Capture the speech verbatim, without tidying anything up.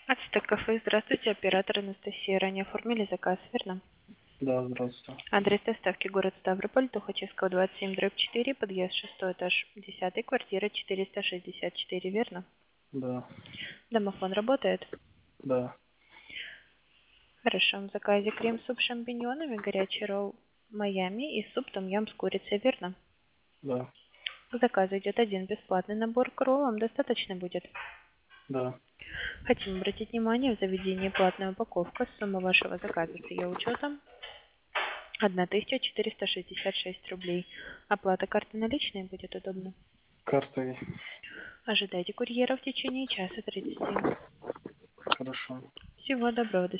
Ацтек кафе, здравствуйте, оператор Анастасия. Ранее оформили заказ, верно? Да, здравствуйте. Адрес доставки город Ставрополь, Тухачевского, двадцать семь, дробь четыре, подъезд шестой этаж, десятый, квартира четыреста шестьдесят четыре, верно? Да, Домофон работает? да, Хорошо, в заказе крем-суп с шампиньонами, горячий ролл Майами и суп том-ям с курицей, верно? да, К заказу идет один бесплатный набор к роллам, достаточно будет? да. Хотим обратить внимание, в заведении платная упаковка, сумма вашего заказа с ее учетом одна тысяча четыреста шестьдесят шесть рублей. Оплата карты наличной будет удобно. Картой. Ожидайте курьера в течение часа тридцати. Хорошо. Всего доброго. До